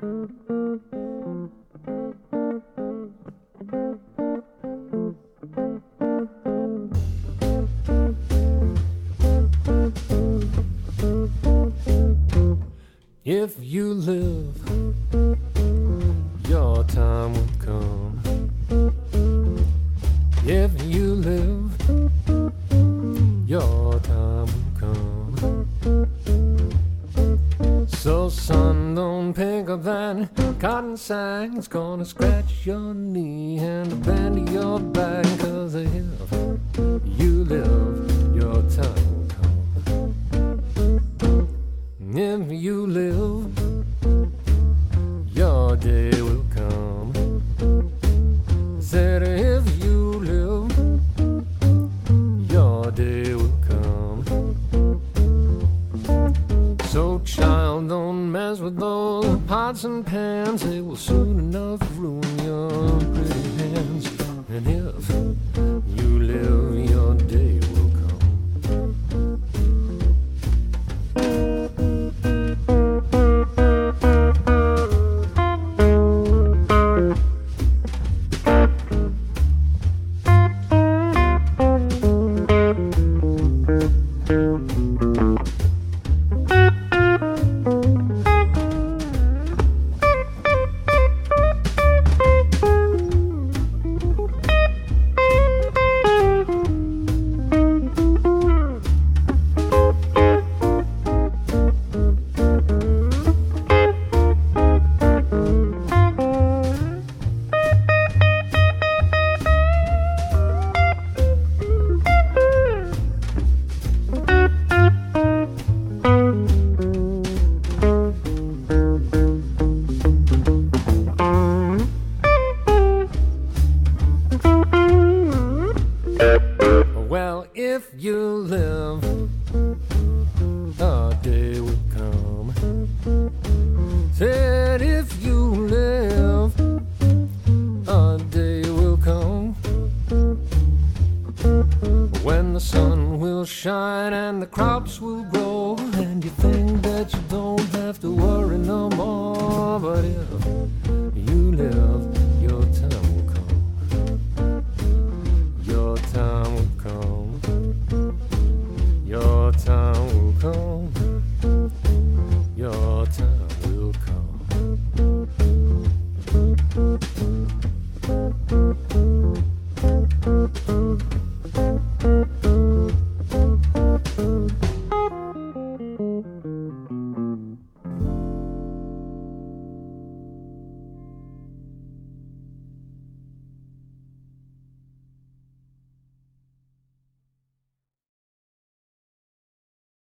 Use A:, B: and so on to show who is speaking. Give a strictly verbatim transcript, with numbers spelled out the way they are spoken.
A: If you live, your time will come. If you live, your time will come. So son, don't pick up that cotton sack. It's gonna scratch your knee and bend your back. Cause if you live, your time will come. If you live, your day will come. Said if you live, your day will come. So child, don't mess with those pots and pans. They will soon enough ruin your pretty hands. And if you live,